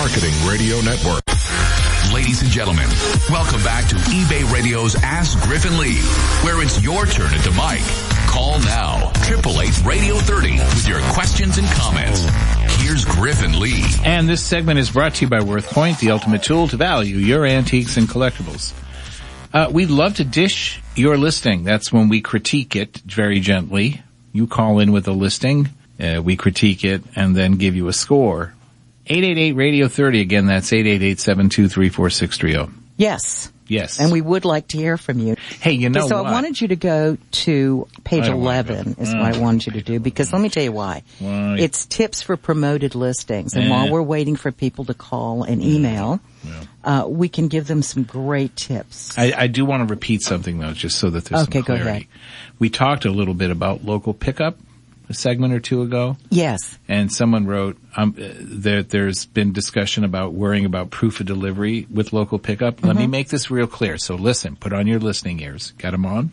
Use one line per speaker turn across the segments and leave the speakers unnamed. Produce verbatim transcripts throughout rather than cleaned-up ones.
Marketing Radio Network. Ladies and gentlemen, welcome back to eBay Radio's Ask Griffin Lee, where it's your turn at the mic. Call now, eight eight eight, radio thirty, with your questions and comments. Here's Griffin Lee.
And this segment is brought to you by WorthPoint, the ultimate tool to value your antiques and collectibles. Uh, we'd love to dish your listing. That's when we critique it very gently. You call in with a listing, uh, we critique it, and then give you a score. eight eight eight, radio thirty. Again, that's eight eight eight, seven two three, four six three zero.
Yes.
Yes.
And we would like to hear from you.
Hey, you know
okay, so
what?
I wanted you to go to page eleven
to
is
uh,
what I wanted you to do, because let me tell you why.
why?
It's tips for promoted listings. And
Eh.
while we're waiting for people to call and email,
Yeah.
uh, we can give them some great tips.
I, I do want to repeat something, though, just so that there's
Okay,
some
go
clarity.
ahead.
We talked a little bit about local pickup a segment or two ago.
Yes.
And someone wrote, um, uh, there, there's been discussion about worrying about proof of delivery with local pickup. Mm-hmm. Let me make this real clear. So listen, put on your listening ears. Got them on?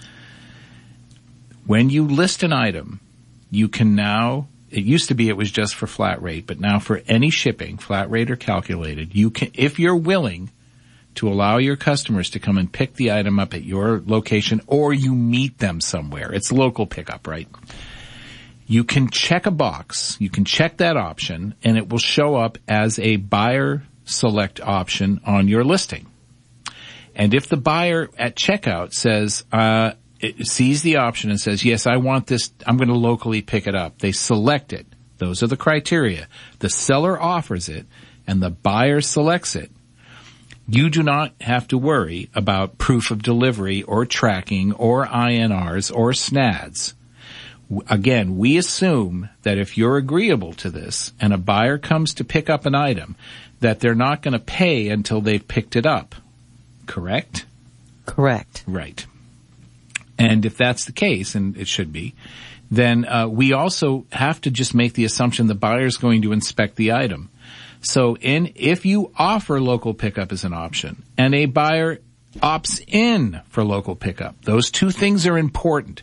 When you list an item, you can now, it used to be it was just for flat rate, but now for any shipping, flat rate or calculated, you can, if you're willing to allow your customers to come and pick the item up at your location, or you meet them somewhere. It's local pickup, right? You can check a box, you can check that option, and it will show up as a buyer select option on your listing. And if the buyer at checkout says, uh, it sees the option and says, yes, I want this, I'm going to locally pick it up. They select it. Those are the criteria. The seller offers it, and the buyer selects it. You do not have to worry about proof of delivery or tracking or I N Rs or S N A Ds. Again, we assume that if you're agreeable to this and a buyer comes to pick up an item, that they're not going to pay until they've picked it up. Correct?
Correct.
Right. And if that's the case, and it should be, then uh, we also have to just make the assumption the buyer's going to inspect the item. So in if you offer local pickup as an option and a buyer opts in for local pickup, those two things are important.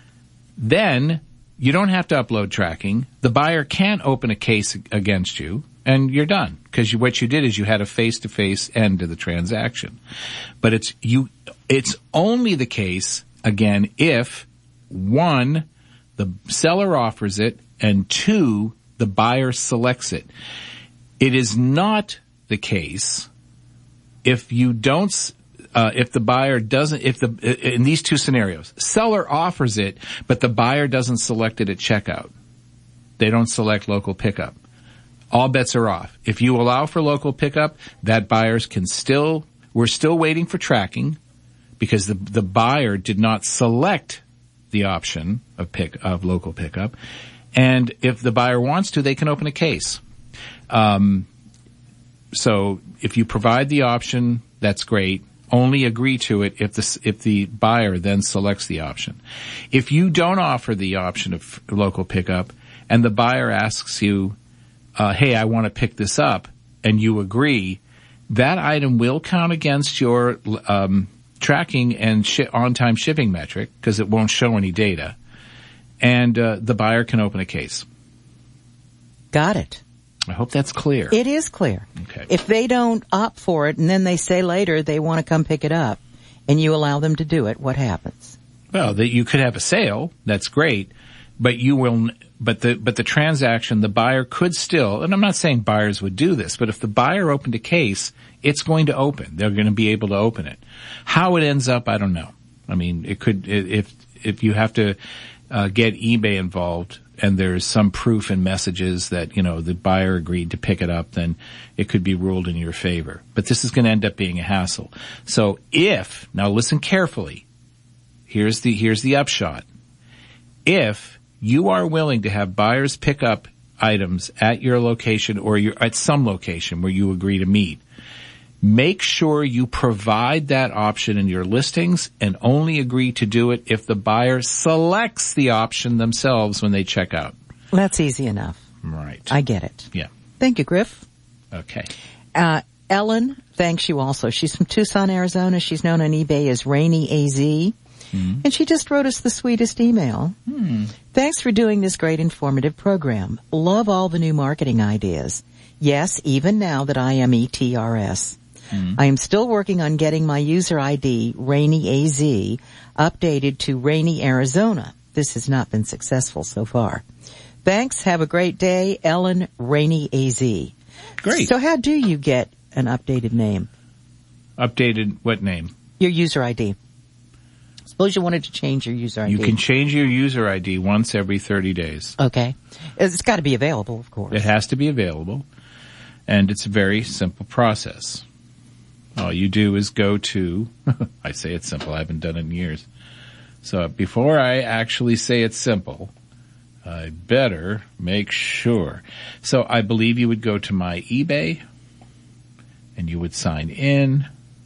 Then you don't have to upload tracking. The buyer can't open a case against you, and you're done. Because you, what you did is you had a face-to-face end to the transaction. But it's you. It's only the case, again, if, one, the seller offers it, and two, the buyer selects it. It is not the case if you don't... Uh, if the buyer doesn't, if the, in these two scenarios, seller offers it, but the buyer doesn't select it at checkout. They don't select local pickup. All bets are off. If you allow for local pickup, that buyers can still, we're still waiting for tracking because the, the buyer did not select the option of pick, of local pickup. And if the buyer wants to, they can open a case. Um, so if you provide the option, that's great. Only agree to it if the if the buyer then selects the option. If you don't offer the option of local pickup and the buyer asks you, uh, hey, I want to pick this up, and you agree, that item will count against your um, tracking and shi- on-time shipping metric because it won't show any data, and uh, the buyer can open a case.
Got it.
I hope that's clear.
It is clear.
Okay.
If they don't opt for it and then they say later they want to come pick it up and you allow them to do it, what happens?
Well, that you could have a sale. That's great. But you will, but the, but the transaction, the buyer could still, and I'm not saying buyers would do this, but if the buyer opened a case, it's going to open. They're going to be able to open it. How it ends up, I don't know. I mean, it could, if, if you have to, uh, get eBay involved, and there's some proof in messages that, you know, the buyer agreed to pick it up, then it could be ruled in your favor. But this is going to end up being a hassle. So if, now listen carefully, here's the, here's the upshot. If you are willing to have buyers pick up items at your location or your, at some location where you agree to meet, make sure you provide that option in your listings and only agree to do it if the buyer selects the option themselves when they check out.
That's easy enough.
Right.
I get it.
Yeah.
Thank you, Griff.
Okay.
Uh, Ellen thanks you also. She's from Tucson, Arizona. She's known on eBay as Rainy A Z. Mm-hmm. And she just wrote us the sweetest email.
Hmm.
Thanks for doing this great informative program. Love all the new marketing ideas. Yes, even now that I am E T R S. Mm. I am still working on getting my user I D, Rainy A Z, updated to Rainy, Arizona. This has not been successful so far. Thanks. Have a great day. Ellen, Rainy A Z.
Great.
So how do you get an updated name?
Updated what name?
Your user I D. Suppose you wanted to change your user I D.
You can change your user I D once every thirty days.
Okay. It's got to be available, of course.
It has to be available. And it's a very simple process. All you do is go to, I say it's simple, I haven't done it in years. So before I actually say it's simple, I better make sure. So I believe you would go to my eBay, and you would sign in,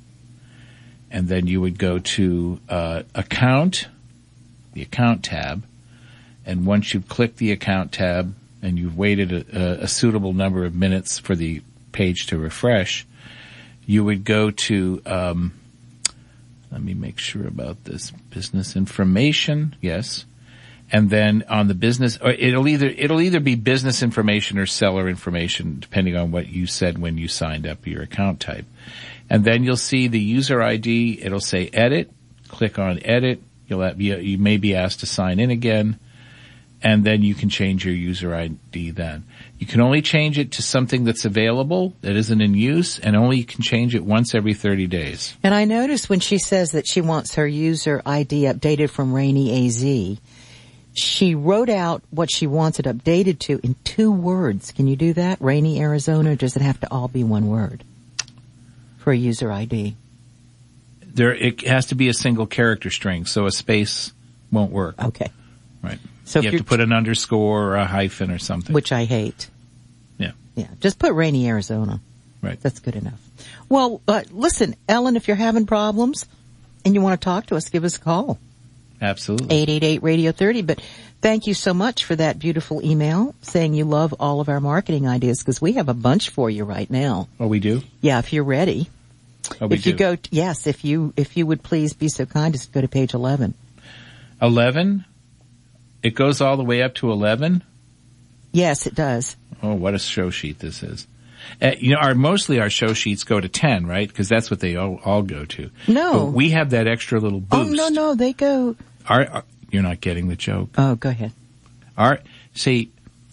and then you would go to uh, account, the account tab, and once you've clicked the account tab and you've waited a, a suitable number of minutes for the page to refresh, you would go to, um, let me make sure about this, business information, yes. And then on the business, or it'll either, it'll either be business information or seller information, depending on what you said when you signed up your account type. And then you'll see the user I D, it'll say edit, click on edit, you'll have, you, you may be asked to sign in again, and then you can change your user I D then. You can only change it to something that's available, that isn't in use, and only you can change it once every thirty days.
And I noticed when she says that she wants her user I D updated from Rainy A Z, she wrote out what she wants it updated to in two words. Can you do that? Rainy, Arizona, or does it have to all be one word for a user I D?
There, it has to be a single character string, so a space won't work.
Okay.
Right.
So
you have to put an underscore or a hyphen or something.
Which I hate.
Yeah.
Yeah. Just put Rainy, Arizona.
Right.
That's good enough. Well, uh, listen, Ellen, if you're having problems and you want to talk to us, give us a call.
Absolutely.
eight eight eight radio thirty. But thank you so much for that beautiful email saying you love all of our marketing ideas, because we have a bunch for you right now.
Oh, we do?
Yeah, if you're ready.
Oh, we
if
do.
you go, t- yes, if you, if you would please be so kind as to go to page eleven.
eleven? It goes all the way up to eleven?
Yes, it does.
Oh, what a show sheet this is. Uh, you know, our, mostly our show sheets go to ten, right? Because that's what they all, all go to.
No.
But we have that extra little boost.
Oh, no, no, they go.
Our, our, you're not getting the joke.
Oh, go ahead.
Our, see.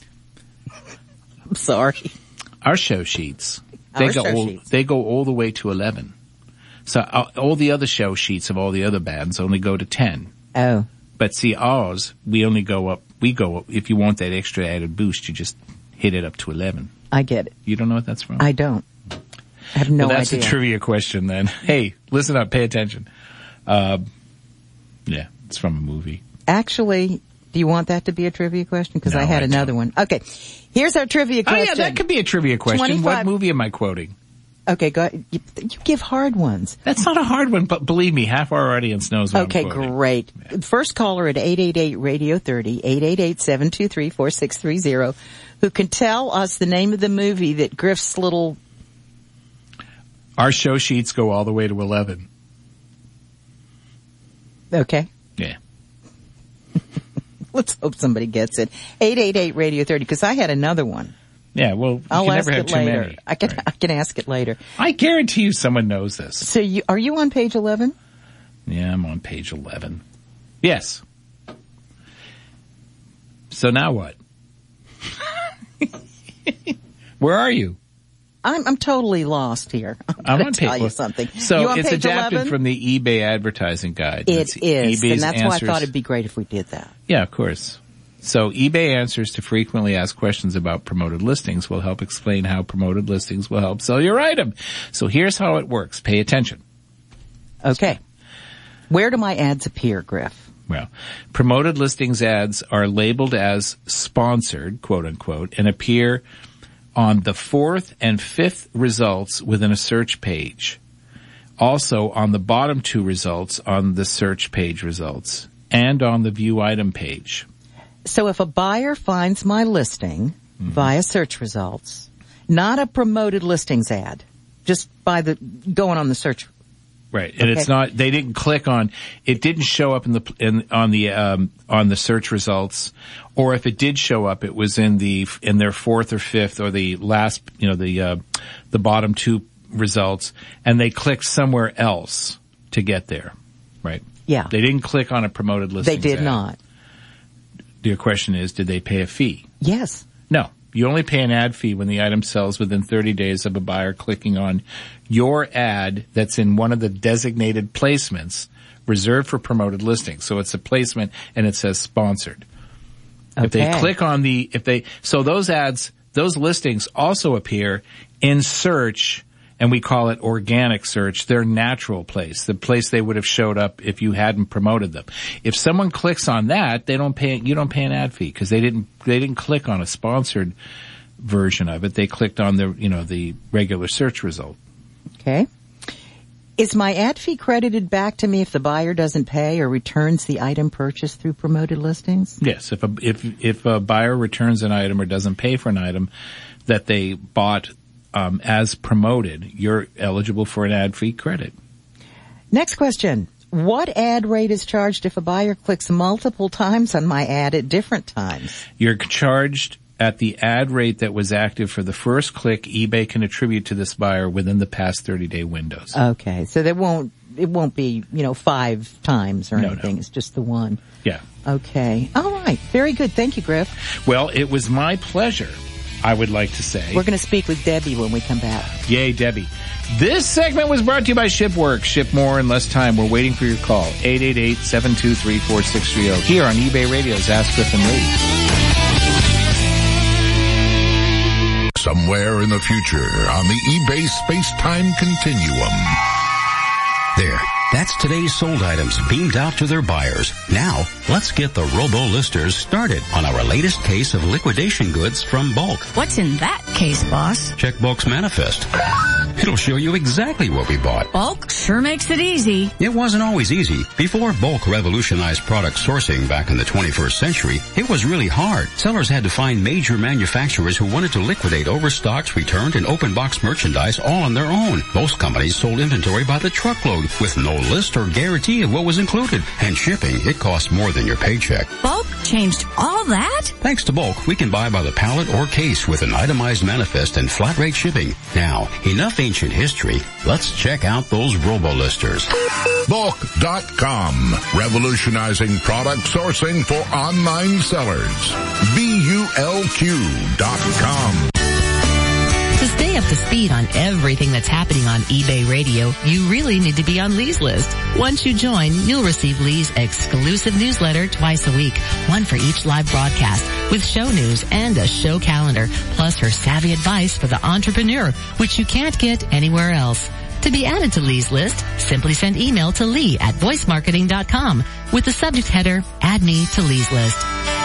I'm sorry.
Our show sheets, they
Our
go
show
all,
sheets.
they go all the way to eleven. So uh, all the other show sheets of all the other bands only go to ten.
Oh.
But see, ours, we only go up, we go up, if you want that extra added boost, you just hit it up to eleven.
I get it.
You don't know what that's from?
I don't. I have no
well, that's
idea.
a trivia question then. Hey, listen up, pay attention. Uh, yeah, it's from a movie.
Actually, do you want that to be a trivia question? Because
No,
I had
I
another
don't.
one. Okay. Here's our trivia question.
Oh yeah, that could be a trivia question.
twenty-five
What movie am I quoting?
Okay, go ahead. You, you give hard ones.
That's not a hard one, but believe me, half our audience knows what
Okay,
I'm quoting.
great.
Yeah.
First caller at eight eight eight radio thirty, eight eight eight, seven two three, four six three zero, who can tell us the name of the movie that Griff's little...
Our show sheets go all the way to eleven.
Okay.
Yeah.
Let's hope somebody gets it. eight eight eight radio thirty, because I had another one.
Yeah, well, you
I'll
can
ask
never have
it
too
later.
many.
I can,
Right.
I can ask it later.
I guarantee you someone knows this.
So you, are you on page eleven?
Yeah, I'm on page eleven. Yes. So now what? Where are you?
I'm, I'm totally lost here. I'm,
I'm
going
on
to tell
page-
you something.
So
you on
it's
page
adapted
eleven?
from the eBay advertising guide.
It
It's
is,
eBay's
and that's
answers.
why I thought it'd be great if we did that.
Yeah, of course. So eBay answers to frequently asked questions about promoted listings will help explain how promoted listings will help sell your item. So here's how it works. Pay attention.
Okay. Where do my ads appear, Griff?
Well, promoted listings ads are labeled as sponsored, quote unquote, and appear on the fourth and fifth results within a search page. Also on the bottom two results on the search page results and on the view item page.
So if a buyer finds my listing mm-hmm. via search results, not a promoted listings ad, just by the going on the search
Right, and
Okay.
it's not. They didn't click on. It didn't show up in the in on the um, on the search results, or if it did show up, it was in the in their fourth or fifth or the last. You know, the uh, the bottom two results, and they clicked somewhere else to get there. Right.
Yeah.
They didn't click on a promoted listing.
They did not.
Your question is, did they pay a fee?
Yes.
No. You only pay an ad fee when the item sells within thirty days of a buyer clicking on your ad that's in one of the designated placements reserved for promoted listings. So it's a placement and it says sponsored.
Okay.
If they click on the, if they, so those ads, those listings also appear in search, and we call it organic search, their natural place, the place they would have showed up if you hadn't promoted them. If someone clicks on that, they don't pay, you don't pay an ad fee because they didn't, they didn't click on a sponsored version of it. They clicked on the, you know, the regular search result.
Okay. Is my ad fee credited back to me if the buyer doesn't pay or returns the item purchased through promoted listings?
Yes. If a, if, if a buyer returns an item or doesn't pay for an item that they bought Um, as promoted, you're eligible for an ad fee credit.
Next question. What ad rate is charged if a buyer clicks multiple times on my ad at different times?
You're charged at the ad rate that was active for the first click eBay can attribute to this buyer within the past thirty-day windows.
Okay, so there won't, it won't be, you know, five times or
No,
anything.
no.
It's just the one.
Yeah.
Okay. All right. Very good. Thank you, Griff.
Well, it was my pleasure, I would like to say.
We're going to speak with Debbie when we come back.
Yay, Debbie. This segment was brought to you by ShipWorks. Ship more in less time. We're waiting for your call. eight eight eight, seven two three, four six three zero. Here on eBay Radio's Ask Griff and Lee.
Somewhere in the future on the eBay space-time continuum.
There. That's today's sold items beamed out to their buyers. Now, let's get the robo-listers started on our latest case of liquidation goods from Bulk.
What's in that case, boss?
Check Bulk's manifest. It'll show you exactly what we bought.
Bulk sure makes it easy.
It wasn't always easy. Before Bulk revolutionized product sourcing back in the twenty-first century, it was really hard. Sellers had to find major manufacturers who wanted to liquidate overstocks, returned, and open box merchandise all on their own. Most companies sold inventory by the truckload with no list or guarantee of what was included. And shipping, it costs more than your paycheck.
Bulk changed all that?
Thanks to Bulk, we can buy by the pallet or case with an itemized manifest and flat rate shipping. Now, enough ancient history. Let's check out those robo-listers.
Bulk dot com. Revolutionizing product sourcing for online sellers. B U L Q dot com.
To stay up to speed on everything that's happening on eBay Radio, you really need to be on Lee's list. Once you join, you'll receive Lee's exclusive newsletter twice a week, one for each live broadcast, with show news and a show calendar, plus her savvy advice for the entrepreneur, which you can't get anywhere else. To be added to Lee's list, simply send email to Lee at voice marketing dot com with the subject header, Add Me to Lee's List.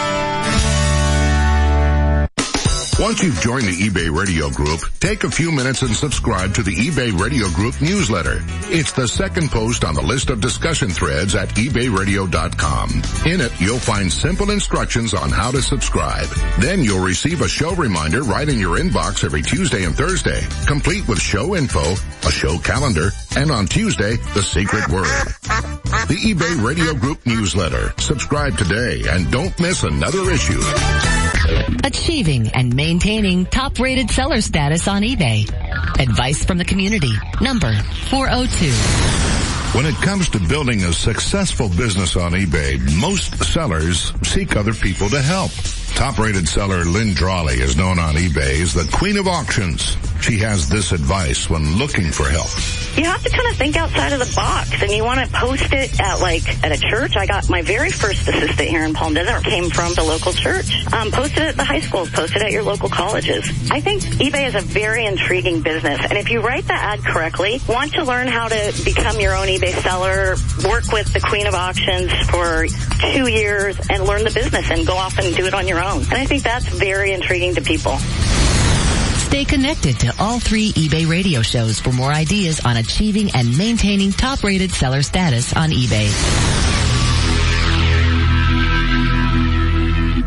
Once you've joined the eBay Radio Group, take a few minutes and subscribe to the eBay Radio Group newsletter. It's the second post on the list of discussion threads at ebay radio dot com. In it, you'll find simple instructions on how to subscribe. Then you'll receive a show reminder right in your inbox every Tuesday and Thursday, complete with show info, a show calendar, and on Tuesday, the secret word. The eBay Radio Group newsletter. Subscribe today and don't miss another issue.
Achieving and maintaining top-rated seller status on eBay. Advice from the community. Number four oh two.
When it comes to building a successful business on eBay, most sellers seek other people to help. Top-rated seller Lynn Drawley is known on eBay as the Queen of Auctions. She has this advice when looking for help.
You have to kind of think outside of the box, and you want to post it at, like, at a church. I got my very first assistant here in Palm Desert came from the local church. Um, posted it at the high schools, posted at your local colleges. I think eBay is a very intriguing business, and if you write the ad correctly, want to learn how to become your own eBay seller, work with the Queen of Auctions for two years, and learn the business and go off and do it on your own. And I think that's very intriguing to people.
Stay connected to all three eBay radio shows for more ideas on achieving and maintaining top-rated seller status on eBay.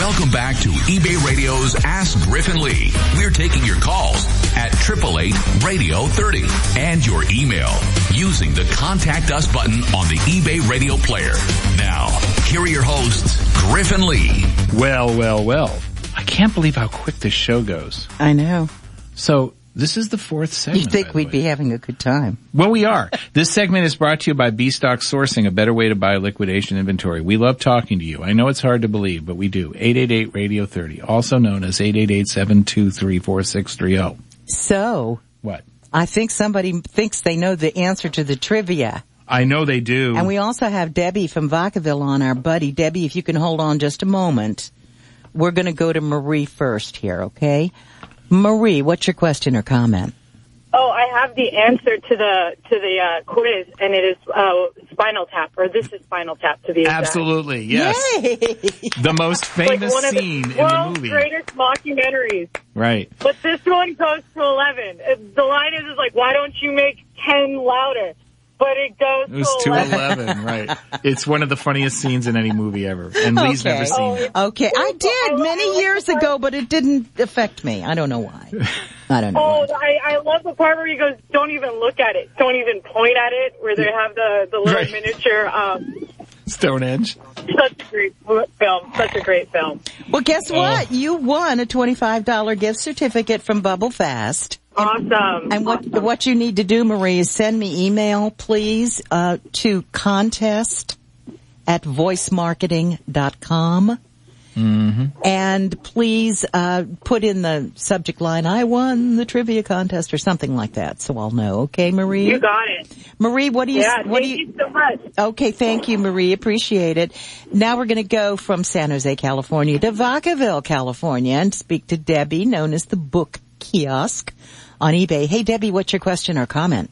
Welcome back to eBay Radio's Ask Griffin Lee. We're taking your calls at eight eight eight, radio thirty and your email using the Contact Us button on the eBay Radio player. Now, here are your hosts, Griffin Lee.
Well, well, well. I can't believe how quick this show goes.
I know.
So, this is the fourth segment.
You'd think we'd be having a good time.
Well, we are. This segment is brought to you by B-Stock Sourcing, a better way to buy liquidation inventory. We love talking to you. I know it's hard to believe, but we do. eight eight eight, radio thirty, also known as eight eight eight, seven two three, four six three zero.
So,
what?
I think somebody thinks they know the answer to the trivia.
I know they do.
And we also have Debbie from Vacaville on, our buddy. Debbie, if you can hold on just a moment. We're going to go to Marie first here, okay? Marie, what's your question or comment?
Oh, I have the answer to the to the uh, quiz, and it is uh, Spinal Tap, or this is Spinal Tap to be exact.
Absolutely, yes.
Yay!
The most famous
like one
scene
of the
in the
world's
movie.
greatest mockumentaries.
Right.
But this one goes to eleven. The line is, is like, why don't you make ten louder? But it goes
It was
to
to
eleven.
eleven, right. It's one of the funniest scenes in any movie ever. And Lee's
Okay.
never seen it.
Okay, I did many years ago, but it didn't affect me. I don't know why. I don't know.
Oh,
why.
I, I love the part where he goes, don't even look at it. Don't even point at it, where they have the, the little
Right.
miniature. Um,
Stonehenge.
such a great film. Such a great film.
Well, guess what? You won a twenty-five dollars gift certificate from Bubble Fast.
Awesome.
And what what you need to do, Marie, is send me email, please, uh, to contest at voice marketing dot com.
Mm-hmm.
And please uh put in the subject line, I won the trivia contest or something like that, so I'll know. Okay, Marie?
You got it.
Marie, what do you...
Yeah,
what
thank
do you,
you so much.
Okay, thank you, Marie. Appreciate it. Now we're going to go from San Jose, California to Vacaville, California and speak to Debbie, known as the Book Kiosk on eBay. Hey, Debbie, what's your question or comment?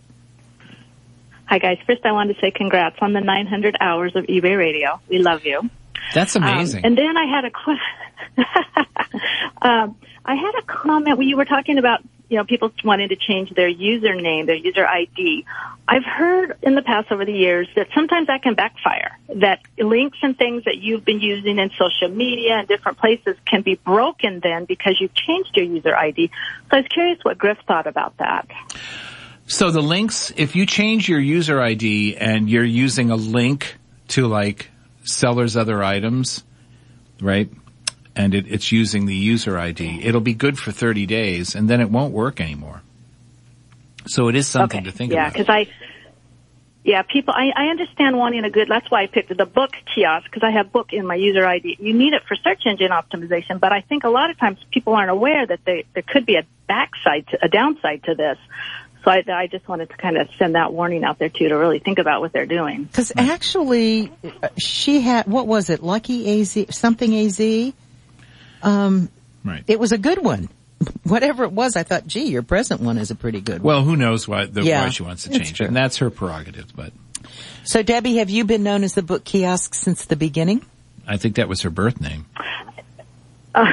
Hi, guys. First, I wanted to say congrats on the nine hundred hours of eBay Radio. We love you.
That's amazing.
Um, and then I had a question. um, I had a comment when you were talking about, you know, people wanting to change their username, their user I D. I've heard in the past over the years that sometimes that can backfire, that links and things that you've been using in social media and different places can be broken then because you've changed your user I D. So I was curious what Griff thought about that.
So the links, if you change your user I D and you're using a link to like seller's other items, right? And it, it's using the user I D. It'll be good for thirty days and then it won't work anymore. So it is something
okay.
to think
yeah,
about.
Yeah, because I, yeah, people, I, I understand wanting a good, that's why I picked the Book Kiosk, because I have book in my user I D. You need it for search engine optimization, but I think a lot of times people aren't aware that they, there could be a backside, to, a downside to this. So I, I just wanted to kind of send that warning out there too, to really think about what they're doing.
Because actually, she had, what was it, Lucky A Z, something A Z? Um,
right.
It was a good one. Whatever it was, I thought, gee, your present one is a pretty good one.
Well, who knows why, the,
yeah,
why she wants to change it.
True.
And that's her prerogative, but.
So Debbie, have you been known as the Book Kiosk since the beginning?
I think that was her birth name.
Uh,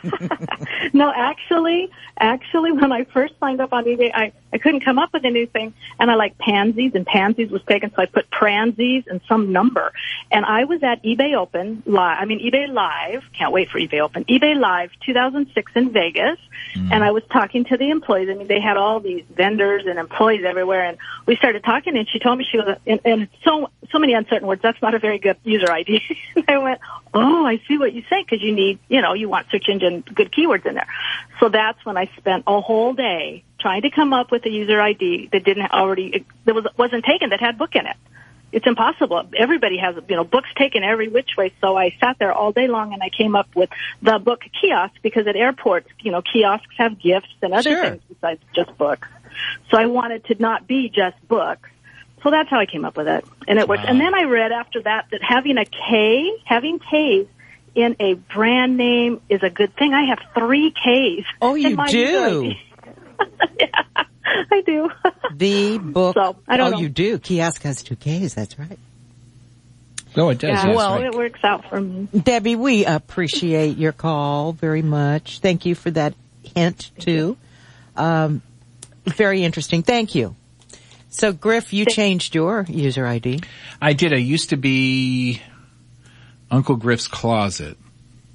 no, actually, actually, when I first signed up on eBay, I, I couldn't come up with anything, and I like pansies, and pansies was taken, so I put pransies and some number. And I was at eBay Open live, I mean eBay Live, can't wait for eBay Open, eBay Live two thousand six in Vegas, mm. and I was talking to the employees. I mean, they had all these vendors and employees everywhere, and we started talking, and she told me she was, and, and so so many uncertain words, that's not a very good user I D. And I went, oh, I see what you say, because you need, you know, you want search engine good keywords in there. So that's when I spent a whole day trying to come up with a user I D that didn't already, that was, wasn't taken, that had book in it. It's impossible. Everybody has, you know, books taken every which way. So I sat there all day long and I came up with the Book Kiosk, because at airports, you know, kiosks have gifts and other
sure.
things besides just books. So I wanted to not be just books. So that's how I came up with it. And it worked.
Wow.
And then I read after that that having a K, having K's in a brand name is a good thing. I have three K's.
Oh, you do?
Yeah, I do.
The Book.
So, I don't
oh,
know.
you do. Kiosk has two K's. That's right.
Oh, it does.
Yeah,
Yes,
well,
right.
it works out for me.
Debbie, we appreciate your call very much. Thank you for that hint, too. Um, very interesting. Thank you. So, Griff, you changed your user I D.
I did. I used to be Uncle Griff's Closet.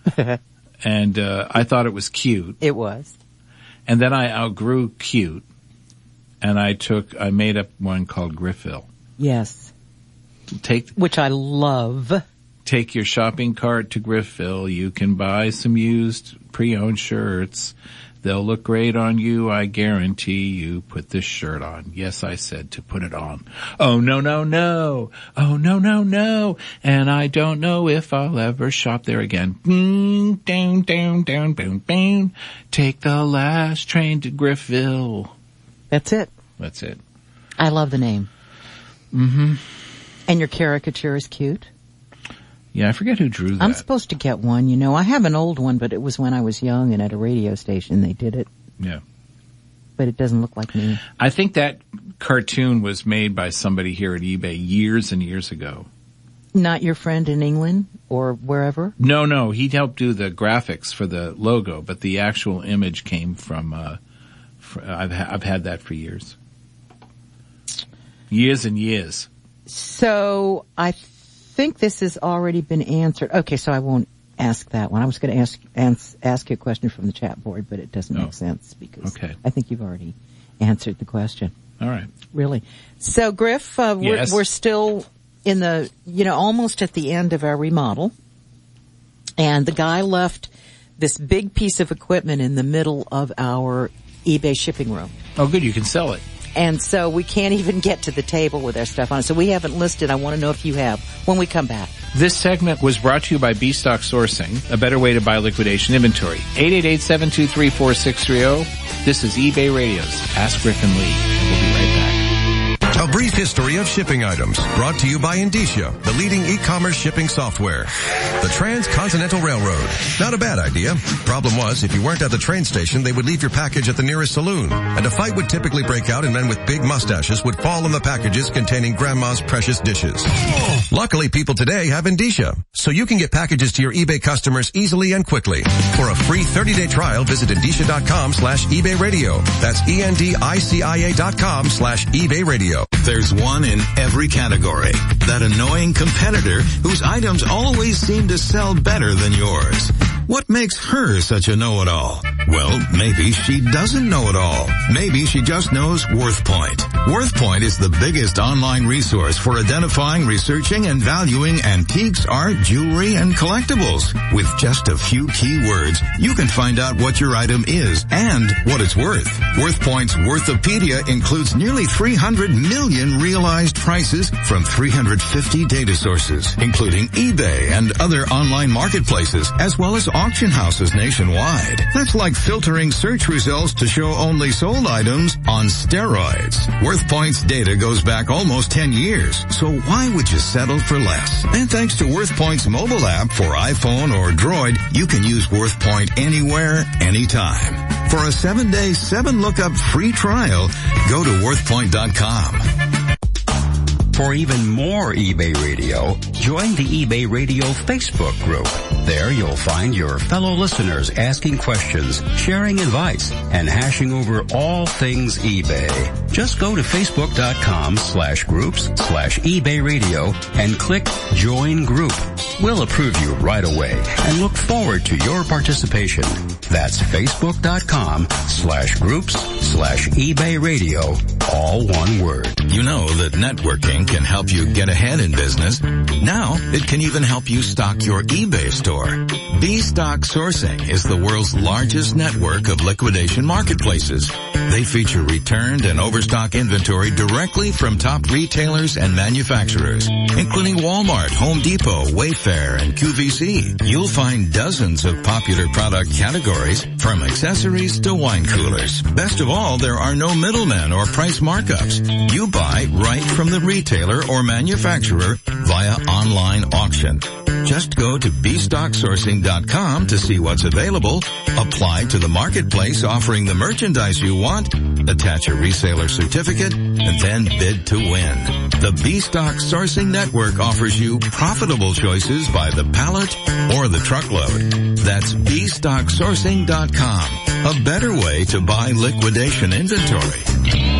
and uh, I thought it was cute.
It was.
And then I outgrew cute, and I took, I made up one called Griffville.
Yes.
Take,
which I love.
Take your shopping cart to Griffville. You can buy some used pre-owned shirts. They'll look great on you, I guarantee you. Put this shirt on. Yes, I said to put it on. Oh, no, no, no. Oh, no, no, no. And I don't know if I'll ever shop there again. Boom, down, down, down, boom, boom. Take the last train to Griffville.
That's it.
That's it.
I love the name.
Mm-hmm.
And your caricature is cute.
Yeah, I forget who drew that.
I'm supposed to get one, you know. I have an old one, but it was when I was young and at a radio station they did it.
Yeah.
But it doesn't look like me.
I think that cartoon was made by somebody here at eBay years and years ago.
Not your friend in England or wherever?
No, no. He helped do the graphics for the logo, but the actual image came from, uh, for, I've, ha- I've had that for years. Years and years.
So, I think this has already been answered. Okay, so I won't ask that one. I was going to ask, ask ask you a question from the chat board, but it doesn't
oh.
make sense because
okay.
I think you've already answered the question.
All right.
Really. So, Griff, uh,
yes.
we're, we're still in the, you know, almost at the end of our remodel. And the guy left this big piece of equipment in the middle of our eBay shipping room.
Oh, good. You can sell it.
And so we can't even get to the table with our stuff on it. So we haven't listed. I want to know if you have when we come back.
This segment was brought to you by B-Stock Sourcing, a better way to buy liquidation inventory. eight eight eight, seven two three, four six three zero. This is eBay Radio's Ask Griffin Lee. We'll be right back.
A brief history of shipping items, brought to you by Indicia, the leading e-commerce shipping software. The Transcontinental Railroad. Not a bad idea. Problem was, if you weren't at the train station, they would leave your package at the nearest saloon. And a fight would typically break out and men with big mustaches would fall on the packages containing grandma's precious dishes. Luckily, people today have Indicia, so you can get packages to your eBay customers easily and quickly. For a free thirty-day trial, visit Indicia.com slash eBay radio. That's E-N-D-I-C-I-A dot com slash eBay radio.
There's one in every category. That annoying competitor whose items always seem to sell better than yours. What makes her such a know-it-all? Well, maybe she doesn't know it all. Maybe she just knows WorthPoint. WorthPoint is the biggest online resource for identifying, researching, and valuing antiques, art, jewelry, and collectibles. With just a few keywords, you can find out what your item is and what it's worth. WorthPoint's Worthopedia includes nearly three hundred million realized prices from three hundred fifty data sources, including eBay and other online marketplaces, as well as auction houses nationwide. That's like filtering search results to show only sold items on steroids. WorthPoint's data goes back almost ten years, so why would you settle for less? And thanks to WorthPoint's mobile app for iPhone or Droid, you can use WorthPoint anywhere, anytime. For a seven-day, seven-lookup free trial, go to worth point dot com.
For even more eBay Radio, join the eBay Radio Facebook group. There you'll find your fellow listeners asking questions, sharing advice, and hashing over all things eBay. Just go to facebook.com slash groups slash eBay Radio and click Join Group. We'll approve you right away and look forward to your participation. That's facebook.com slash groups slash eBay Radio, all one word.
You know that networking can help you get ahead in business. Now, it can even help you stock your eBay store. B-Stock Sourcing is the world's largest network of liquidation marketplaces. They feature returned and overstock inventory directly from top retailers and manufacturers, including Walmart, Home Depot, Wayfair, and Q V C. You'll find dozens of popular product categories, from accessories to wine coolers. Best of all, there are no middlemen or price markups. You buy right from the retailer or manufacturer via online auction. Just go to B stock sourcing dot com to see what's available, apply to the marketplace offering the merchandise you want, attach a reseller certificate, and then bid to win. The B-Stock Sourcing Network offers you profitable choices by the pallet or the truckload. That's B stock sourcing dot com, a better way to buy liquidation inventory.